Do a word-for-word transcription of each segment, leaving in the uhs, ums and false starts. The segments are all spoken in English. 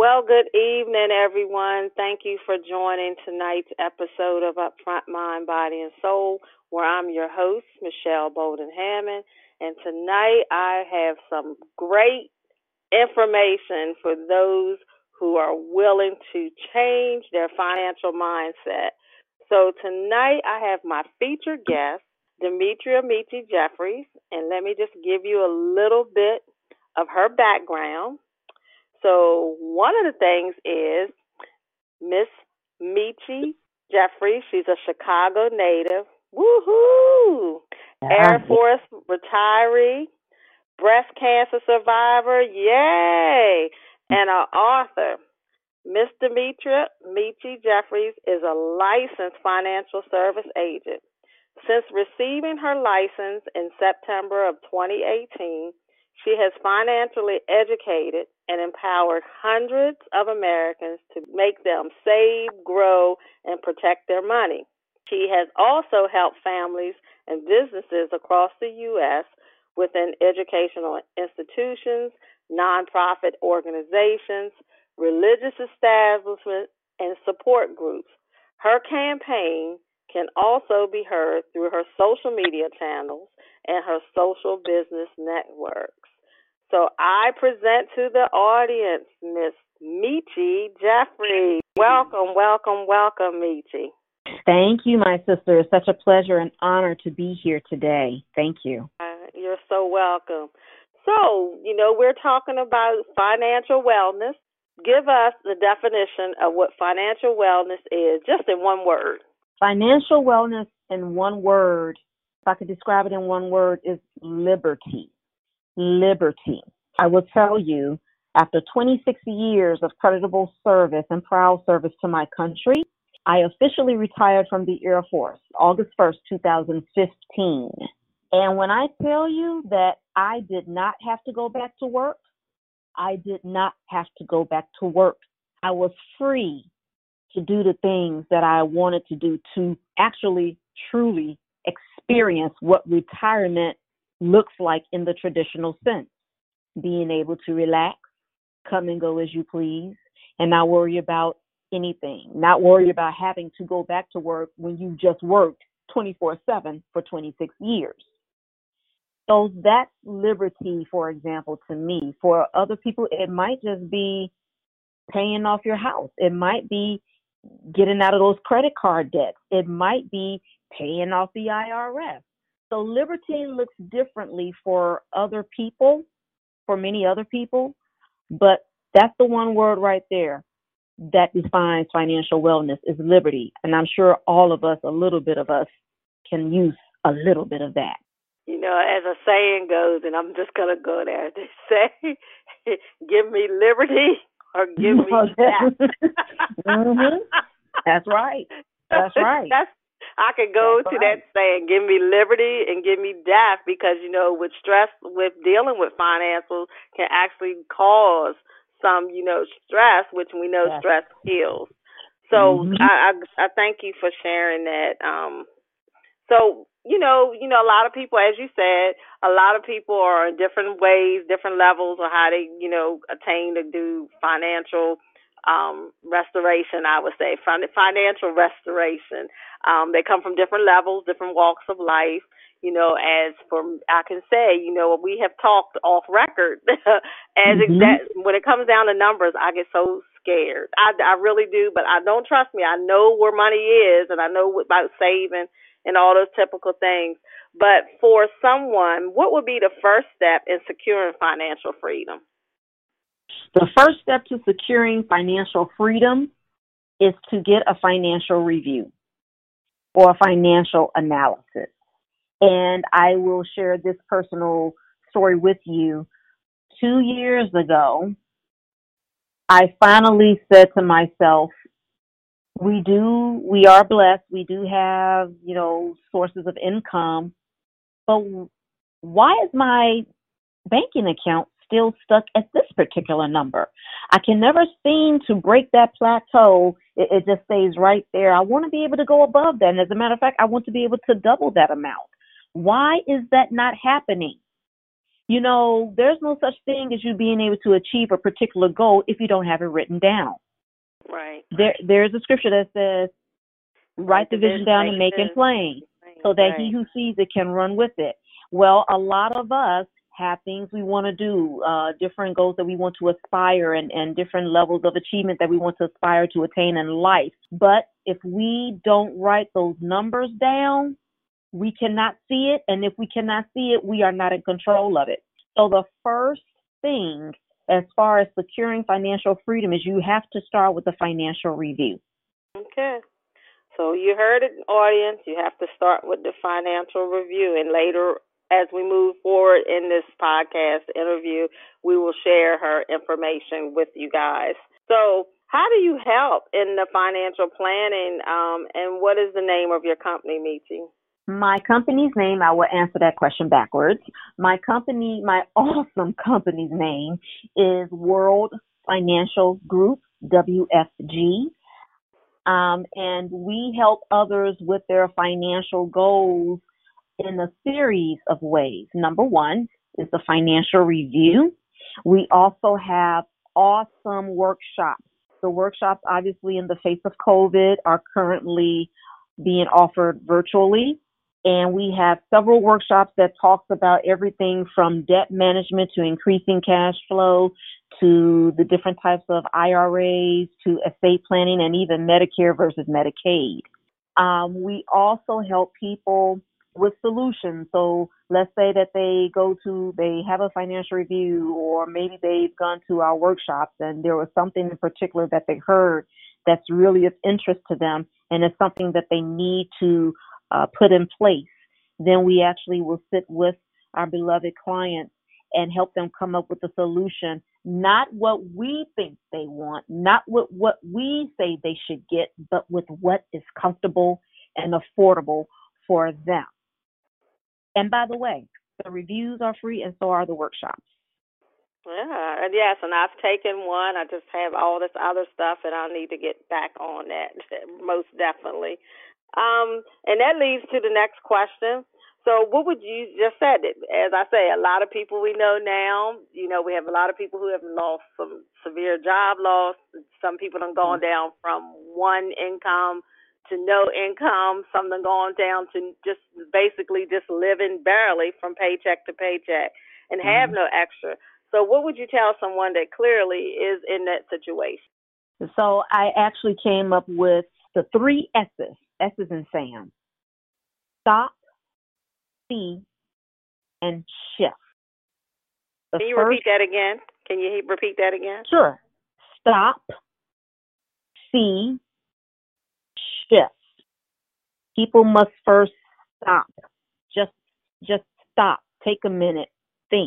Well, good evening, everyone. Thank you for joining tonight's episode of Upfront Mind, Body, and Soul, where I'm your host, Michelle Bolden Hammond. And tonight I have some great information for those who are willing to change their financial mindset. So tonight I have my featured guest, Demetria Michi Jeffries, and let me just give you a little bit of her background. So one of the things is Miss Michi Jeffries. She's a Chicago native. Woohoo! Yeah. Air Force retiree, breast cancer survivor. Yay! And an author. Miss Demetria Michi Jeffries is a licensed financial service agent. Since receiving her license in September of twenty eighteen, she has financially educated and empowered hundreds of Americans to make them save, grow, and protect their money. She has also helped families and businesses across the U S within educational institutions, nonprofit organizations, religious establishments, and support groups. Her campaign can also be heard through her social media channels and her social business networks. So I present to the audience Miss Michi Jeffries. Welcome, welcome, welcome, Michi. Thank you, my sister. It's such a pleasure and honor to be here today. Thank you. Uh, you're so welcome. So, you know, we're talking about financial wellness. Give us the definition of what financial wellness is, just in one word. Financial wellness in one word, if I could describe it in one word, is liberty. Liberty. I will tell you, after twenty-six years of creditable service and proud service to my country, I officially retired from the Air Force August first, twenty fifteen. And when I tell you that I did not have to go back to work, I did not have to go back to work. I was free to do the things that I wanted to do, to actually truly experience what retirement looks like in the traditional sense. Being able to relax, come and go as you please, and not worry about anything, not worry about having to go back to work when you just worked twenty-four seven for twenty-six years. So that's liberty, for example, to me. For other people, it might just be paying off your house. It might be getting out of those credit card debts. It might be paying off the I R S. So liberty looks differently for other people, for many other people, but that's the one word right there that defines financial wellness is liberty. And I'm sure all of us, a little bit of us, can use a little bit of that. You know, as a saying goes, and I'm just going to go there, they say, give me liberty or give me death. mm-hmm. That's right. That's right. That's I could go That's to right. that saying, give me liberty and give me death, because, you know, with stress, with dealing with financials can actually cause some, you know, stress, which we know Yes. stress kills. So Mm-hmm. I, I I thank you for sharing that. Um, so, you know, you know, a lot of people, as you said, a lot of people are in different ways, different levels of how they, you know, attain to do financial um, restoration, I would say, fin- financial restoration. Um, they come from different levels, different walks of life. You know, as for, I can say, you know, we have talked off record as Mm-hmm. exact, when it comes down to numbers, I get so scared. I, I really do, but I don't trust me. I know where money is, and I know about saving and all those typical things. But for someone, what would be the first step in securing financial freedom? The first step to securing financial freedom is to get a financial review or a financial analysis. And I will share this personal story with you. Two years ago, I finally said to myself, we do, we are blessed. We do have, you know, sources of income, but why is my banking account still stuck at this particular number? I can never seem to break that plateau. It, it just stays right there. I want to be able to go above that. And as a matter of fact, I want to be able to double that amount. Why is that not happening? You know, there's no such thing as you being able to achieve a particular goal if you don't have it written down. Right. There, there's a scripture that says, write the vision down and make it plain, so that right. he who sees it can run with it. Well, a lot of us have things we want to do, uh, different goals that we want to aspire and, and different levels of achievement that we want to aspire to attain in life. But if we don't write those numbers down, we cannot see it. And if we cannot see it, we are not in control of it. So the first thing as far as securing financial freedom is you have to start with a financial review. Okay. So you heard it, audience. You have to start with the financial review. And later, as we move forward in this podcast interview, we will share her information with you guys. So how do you help in the financial planning, um, and what is the name of your company, Michi? My company's name, I will answer that question backwards. My company, my awesome company's name is World Financial Group, W F G. Um, and we help others with their financial goals in a series of ways. Number one is the financial review. We also have awesome workshops. The workshops, obviously, in the face of COVID, are currently being offered virtually. And we have several workshops that talks about everything from debt management to increasing cash flow to the different types of I R As to estate planning and even Medicare versus Medicaid. Um, we also help people with solutions. So let's say that they go to, they have a financial review, or maybe they've gone to our workshops and there was something in particular that they heard that's really of interest to them, and it's something that they need to uh, put in place. Then we actually will sit with our beloved clients and help them come up with a solution, not what we think they want, not what, what we say they should get, but with what is comfortable and affordable for them. And by the way, the reviews are free, and so are the workshops. Yeah, and yes, and I've taken one. I just have all this other stuff, and I'll need to get back on that, most definitely. Um, and that leads to the next question. So what would you just said it? As I say, a lot of people we know now, you know, we have a lot of people who have lost some severe job loss. Some people have gone down from one income to no income. Some have gone down to just basically just living barely from paycheck to paycheck and have mm-hmm. no extra. So what would you tell someone that clearly is in that situation? So I actually came up with the three S's, S's in Sam. Stop, see, and shift. The Can you first, repeat that again? Can you repeat that again? Sure. Stop, see, shift. People must first stop. Just, just stop. Take a minute. Think.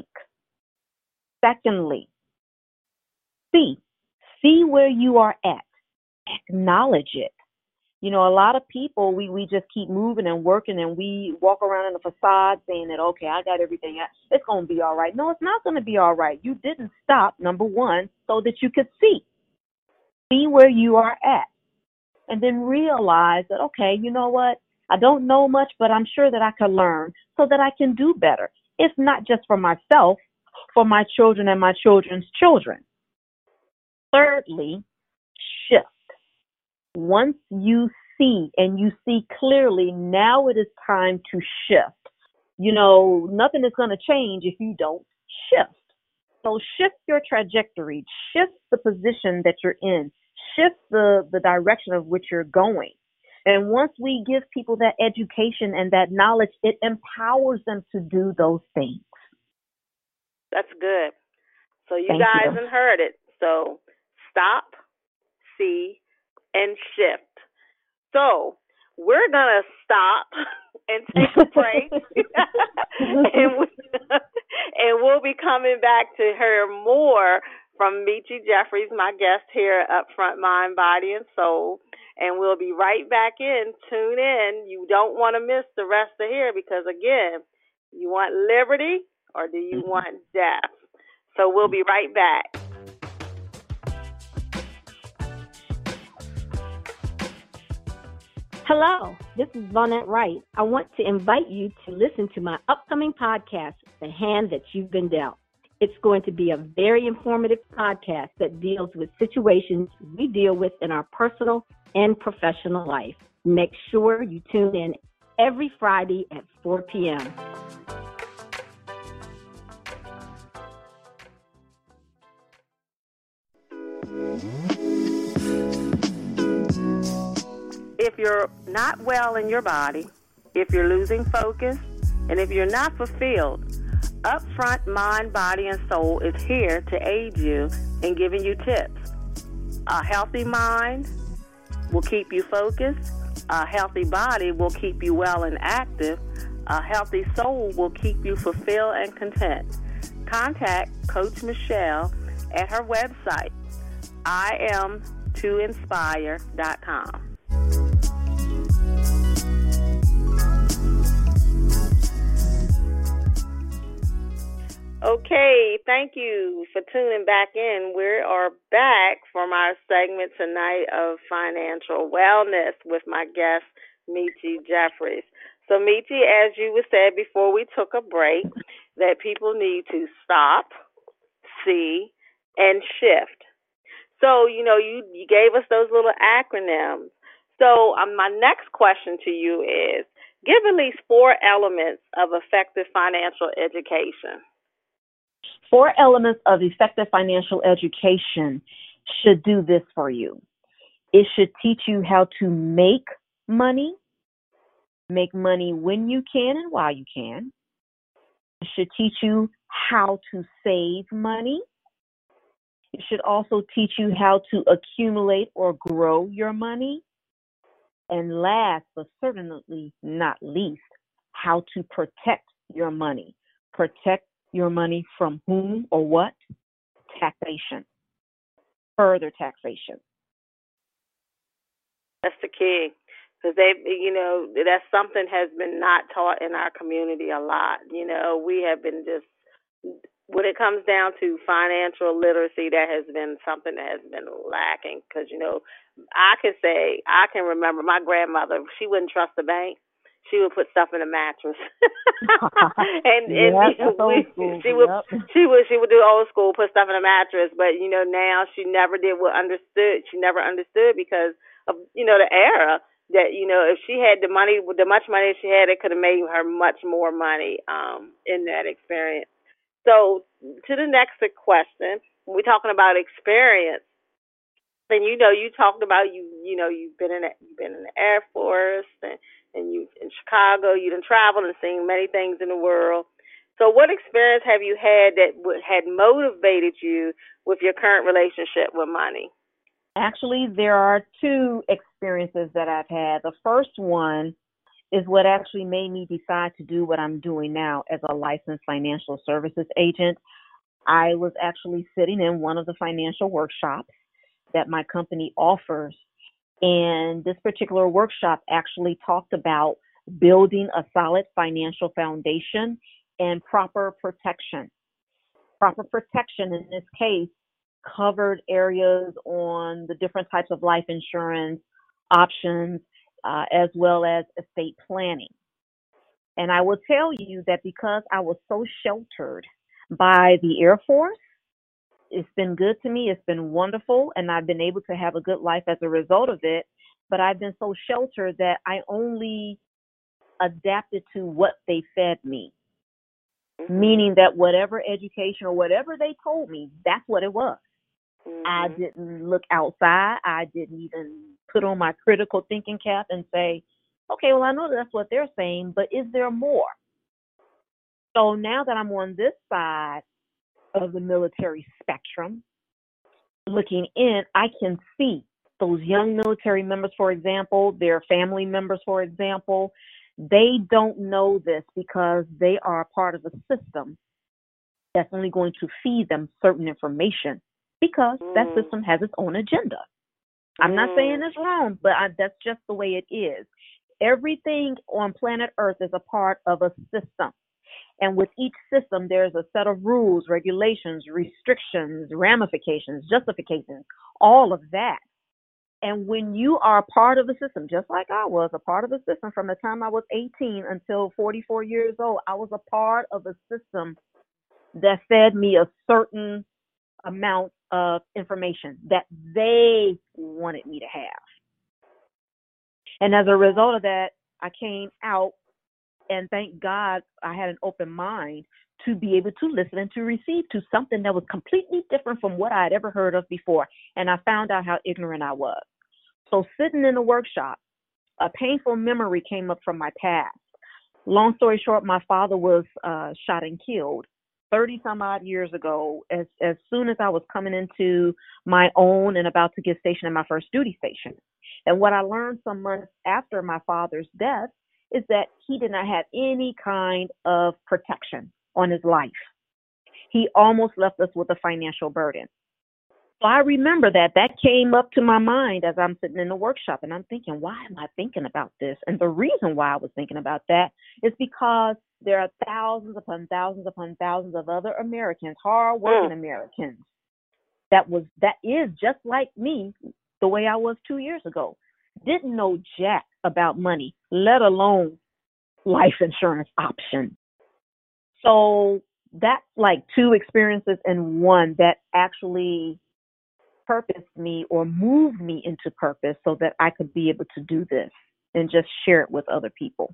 Secondly, see. See where you are at. Acknowledge it. You know, a lot of people, we, we just keep moving and working, and we walk around in a facade saying that, okay, I got everything. It's going to be all right. No, it's not going to be all right. You didn't stop, number one, so that you could see. See where you are at. And then realize that, okay, you know what? I don't know much, but I'm sure that I can learn so that I can do better. It's not just for myself, for my children and my children's children. Thirdly, shift. Once you see and you see clearly, now it is time to shift. You know, nothing is going to change if you don't shift. So shift your trajectory, shift the position that you're in, shift the, the direction of which you're going. And once we give people that education and that knowledge, it empowers them to do those things. That's good. So you Thank guys you. have heard it. So stop, see, and shift. So we're going to stop and take a break, and, we, and we'll be coming back to hear more from Michi Jeffries, my guest here at Upfront Mind, Body, and Soul. And we'll be right back in. Tune in. You don't want to miss the rest of here because, again, you want liberty or do you want death? So we'll be right back. Hello, this is Vonette Wright. I want to invite you to listen to my upcoming podcast, The Hand That You've Been Dealt. It's going to be a very informative podcast that deals with situations we deal with in our personal and professional life. Make sure you tune in every Friday at four p.m. If you're not well in your body, if you're losing focus, and if you're not fulfilled, Upfront Mind, Body, and Soul is here to aid you in giving you tips. A healthy mind will keep you focused. A healthy body will keep you well and active. A healthy soul will keep you fulfilled and content. Contact Coach Michelle at her website, I am to inspire dot com. Okay, thank you for tuning back in. We are back from our segment tonight of financial wellness with my guest, Michi Jeffries. So, Michi, as you were said before we took a break, that people need to stop, see, and shift. So, you know, you, you gave us those little acronyms. So, um, my next question to you is, give at least four elements of effective financial education. Four elements of effective financial education should do this for you. It should teach you how to make money, make money when you can and while you can. It should teach you how to save money. It should also teach you how to accumulate or grow your money. And last, but certainly not least, how to protect your money. Protect your money from whom or what? Taxation. Further taxation. That's the key. Because they, you know, that's something has been not taught in our community a lot. You know, we have been just, when it comes down to financial literacy, that has been something that has been lacking. Because, you know, I can say, I can remember my grandmother, she wouldn't trust the bank. She would put stuff in a mattress, and, and yep, we, she would yep. she would she would do old school, put stuff in a mattress. But you know, now she never did what understood. She never understood because of you know the era that you know if she had the money, the much money she had, it could have made her much more money um, in that experience. So to the next question, when we're talking about experience. And you know, you talked about you, you know, you've been in, the, you've been in the Air Force, and, and you in Chicago. You done traveled and seen many things in the world. So, what experience have you had that would, had motivated you with your current relationship with money? Actually, there are two experiences that I've had. The first one is what actually made me decide to do what I'm doing now as a licensed financial services agent. I was actually sitting in one of the financial workshops that my company offers. And this particular workshop actually talked about building a solid financial foundation and proper protection. Proper protection in this case covered areas on the different types of life insurance options, uh, as well as estate planning. And I will tell you that because I was so sheltered by the Air Force, it's been good to me. It's been wonderful, and I've been able to have a good life as a result of it. But I've been so sheltered that I only adapted to what they fed me, mm-hmm. meaning that whatever education or whatever they told me, that's what it was. Mm-hmm. I didn't look outside. I didn't even put on my critical thinking cap and say, okay, well, I know that's what they're saying, but is there more? So now that I'm on this side of the military spectrum, looking in, I can see those young military members, for example, their family members, for example, they don't know this because they are a part of a system that's only going to feed them certain information because mm. that system has its own agenda. I'm mm. not saying it's wrong, but I, that's just the way it is. Everything on planet Earth is a part of a system. And with each system, there's a set of rules, regulations, restrictions, ramifications, justifications, all of that. And when you are a part of the system, just like I was a part of the system from the time I was eighteen until forty-four years old, I was a part of a system that fed me a certain amount of information that they wanted me to have. And as a result of that, I came out, and thank God I had an open mind to be able to listen and to receive to something that was completely different from what I had ever heard of before. And I found out how ignorant I was. So sitting in the workshop, a painful memory came up from my past. Long story short, my father was uh, shot and killed thirty some odd years ago, as, as soon as I was coming into my own and about to get stationed at my first duty station. And what I learned some months after my father's death is that he did not have any kind of protection on his life. He almost left us with a financial burden. So I remember that. That came up to my mind as I'm sitting in the workshop, and I'm thinking, why am I thinking about this? And the reason why I was thinking about that is because there are thousands upon thousands upon thousands of other Americans, hard-working mm. Americans, that was that is just like me, the way I was two years ago. Didn't know jack about money, let alone life insurance option. So that's like two experiences in one that actually purposed me or moved me into purpose so that I could be able to do this and just share it with other people.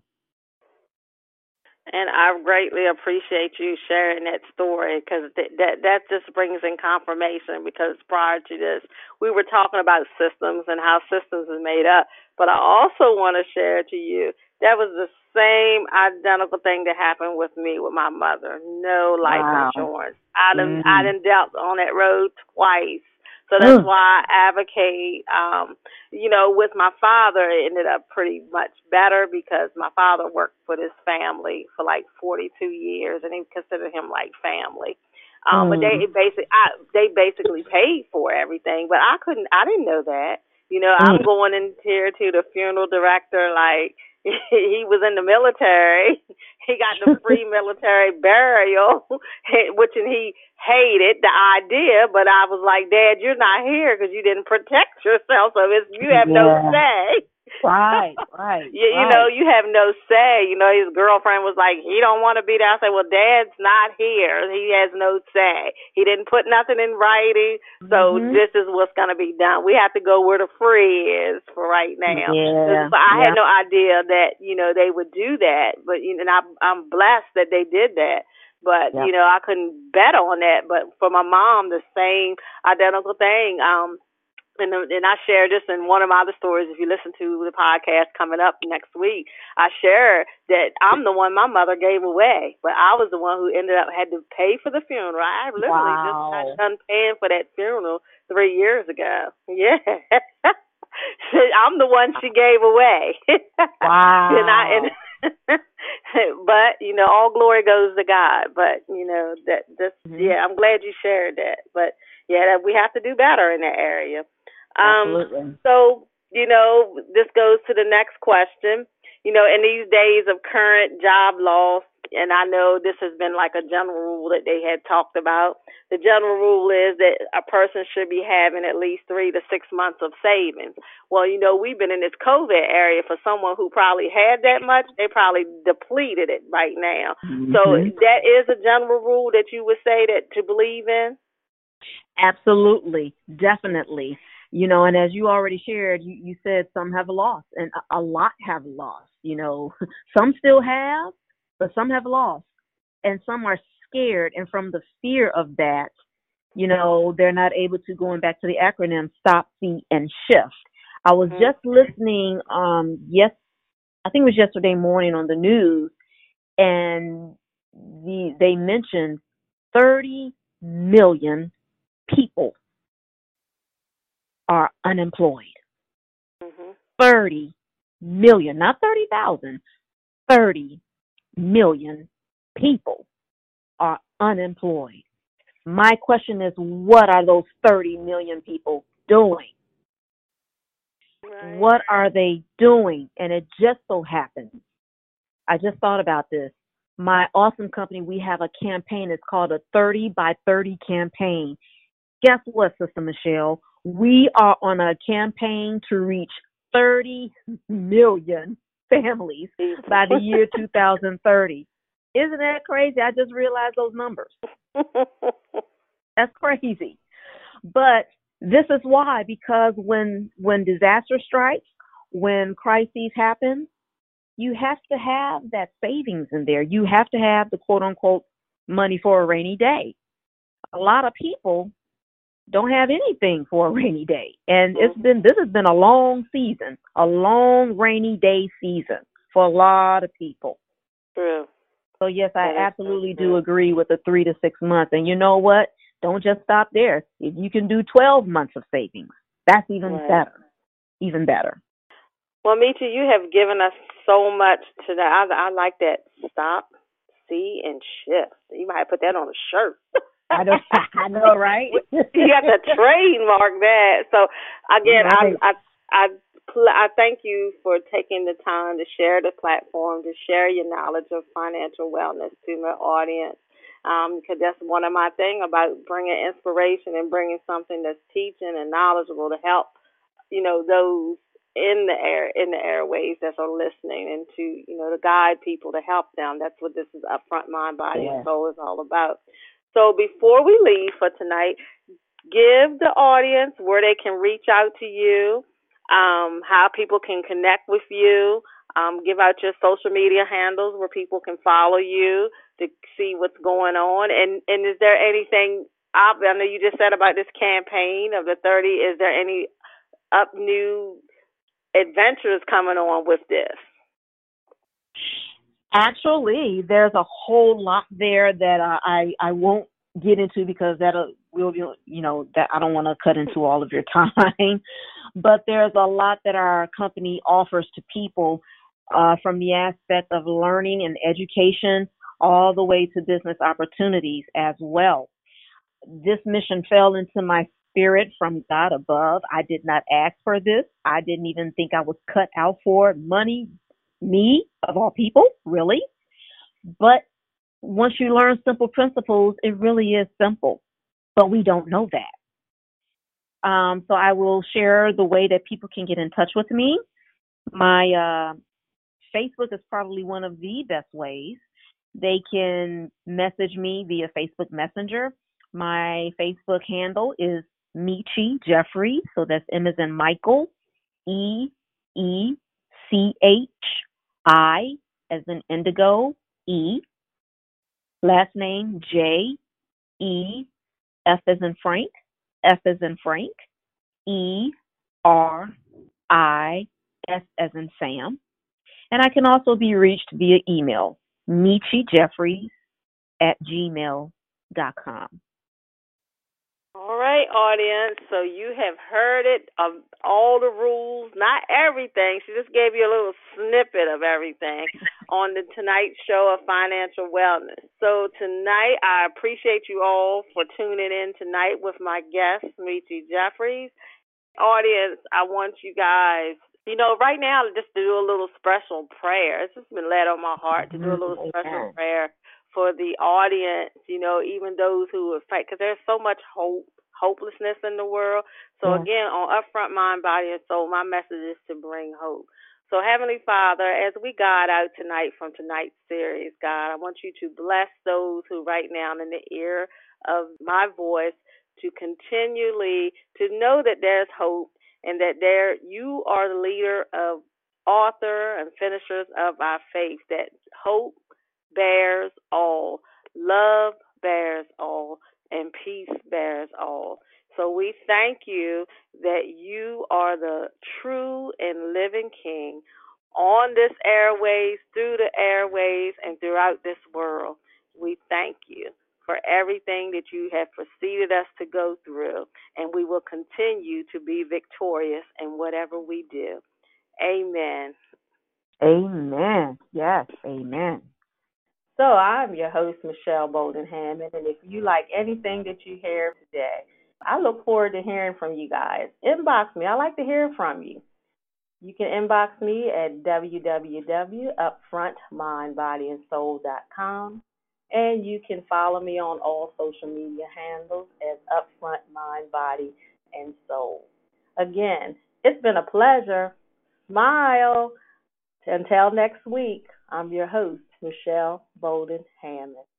And I greatly appreciate you sharing that story, because th- that that just brings in confirmation, because prior to this, we were talking about systems and how systems is made up. But I also want to share to you, that was the same identical thing that happened with me with my mother. No life wow. insurance. I done, mm. I done dealt on that road twice. So that's mm. why I advocate, um, you know, with my father, it ended up pretty much better because my father worked with his family for like forty-two years, and they considered him like family. Um, mm. But they basically, I, they basically paid for everything, but I couldn't, I didn't know that. You know, mm. I'm going in here to the funeral director like he was in the military. He got the free military burial, which and he hated the idea, but I was like, Dad, you're not here because you didn't protect yourself, so it's, you have yeah. no say. Right, right. you, you right. know, you have no say. You know, his girlfriend was like, he don't want to be there. I said, well, Dad's not here. He has no say. He didn't put nothing in writing, so mm-hmm. this is what's going to be done. We have to go where the free is for right now. Yeah. But I yeah. had no idea that, you know, they would do that. But, you know, and I, I'm blessed that they did that. But, yep. you know, I couldn't bet on that. But for my mom, the same identical thing. Um, and, and I share this in one of my other stories. If you listen to the podcast coming up next week, I share that I'm the one my mother gave away. But I was the one who ended up had to pay for the funeral. I literally wow. just got done paying for that funeral three years ago. Yeah. I'm the one she gave away. Wow. and I, and but, you know, all glory goes to God. But, you know, that just, mm-hmm. yeah, I'm glad you shared that. But, yeah, that we have to do better in that area. Um, Absolutely. So, you know, this goes to the next question. You know, in these days of current job loss, and I know this has been like a general rule that they had talked about. The general rule is that a person should be having at least three to six months of savings. Well, you know, we've been in this COVID area. For someone who probably had that much, they probably depleted it right now. Mm-hmm. So that is a general rule that you would say that to believe in? Absolutely. Definitely. You know, and as you already shared, you, you said some have lost, and a, a lot have lost. You know, some still have, but some have lost, and some are scared. And from the fear of that, you know, they're not able to, going back to the acronym, stop, see, and shift. I was mm-hmm. just listening, um, yes, I think it was yesterday morning on the news, and the, they mentioned thirty million people are unemployed. Mm-hmm. thirty million, not thirty thousand, thirty million people are unemployed. My question is, what are those thirty million people doing? Right. What are they doing? And it just so happens, I just thought about this. My awesome company, we have a campaign. It's called a thirty by thirty campaign. Guess what, Sister Michelle? We are on a campaign to reach thirty million families by the year two thousand thirty. Isn't that crazy? I just realized those numbers. That's crazy. But this is why, because when when disaster strikes, when crises happen, you have to have that savings in there. You have to have the quote unquote money for a rainy day. A lot of people don't have anything for a rainy day. And it's been this has been a long season, a long rainy day season for a lot of people. True. So yes, I absolutely do agree with the three to six months. And you know what? Don't just stop there. If you can do twelve months of savings, that's even right. better. Even better. Well, Meechie, you have given us so much today. I, I like that. Stop, see, and shift. You might put that on a shirt. I know, I know, right? You got to trademark that. So again, right. I, I, I, I thank you for taking the time to share the platform, to share your knowledge of financial wellness to my audience. Um, because that's one of my things about bringing inspiration and bringing something that's teaching and knowledgeable to help, you know, those in the air, in the airways that are listening, and to, you know, to guide people, to help them. That's what this is Upfront Mind, Body, yeah. and Soul is all about. So before we leave for tonight, give the audience where they can reach out to you, um, how people can connect with you, um, give out your social media handles where people can follow you to see what's going on. And, and is there anything, I know you just said about this campaign of the thirty, is there any up new adventures coming on with this? Actually, there's a whole lot there that uh, I I won't get into because that'll will be, you know, that I don't want to cut into all of your time. But there's a lot that our company offers to people, uh, from the aspect of learning and education all the way to business opportunities as well. This mission fell into my spirit from God above. I did not ask for this. I didn't even think I was cut out for it. Money, me, of all people, really. But once you learn simple principles, it really is simple. But we don't know that. Um, so I will share the way that people can get in touch with me. My uh, Facebook is probably one of the best ways. They can message me via Facebook Messenger. My Facebook handle is Meechie Jeffries, so that's M as in Michael, E E C H I as in Indigo, E, last name J E, F as in Frank, F as in Frank, E R I S as in Sam. And I can also be reached via email, Meechie Jeffries at gmail dot com. All right, audience. So you have heard it, of all the rules, not everything. She just gave you a little snippet of everything on the Tonight Show of Financial Wellness. So tonight, I appreciate you all for tuning in tonight with my guest, Meechie Jeffries. Audience, I want you guys, you know, right now, just to do a little special prayer. It's just been led on my heart to do a little special Amen. prayer for the audience, you know, even those who are fight, because there's so much hope, hopelessness in the world. So, yeah. Again, on Upfront Mind, Body, and Soul, my message is to bring hope. So, Heavenly Father, as we guide out tonight from tonight's series, God, I want you to bless those who right now in the ear of my voice to continually to know that there's hope and that there you are the leader of author and finishers of our faith, that hope bears all, love bears all, and peace bears all. So we thank you that you are the true and living King on this airways, through the airways, and throughout this world. We thank you for everything that you have preceded us to go through, and we will continue to be victorious in whatever we do. Amen. Amen. Yes, amen. So I'm your host, Michelle Bolden Hammond, and if you like anything that you hear today, I look forward to hearing from you guys. Inbox me. I like to hear from you. You can inbox me at w w w dot upfront mind body and soul dot com, and you can follow me on all social media handles as Upfront Mind, Body, and soul. Again, it's been a pleasure. Smile. Until next week, I'm your host, Michelle Bolden Hammond.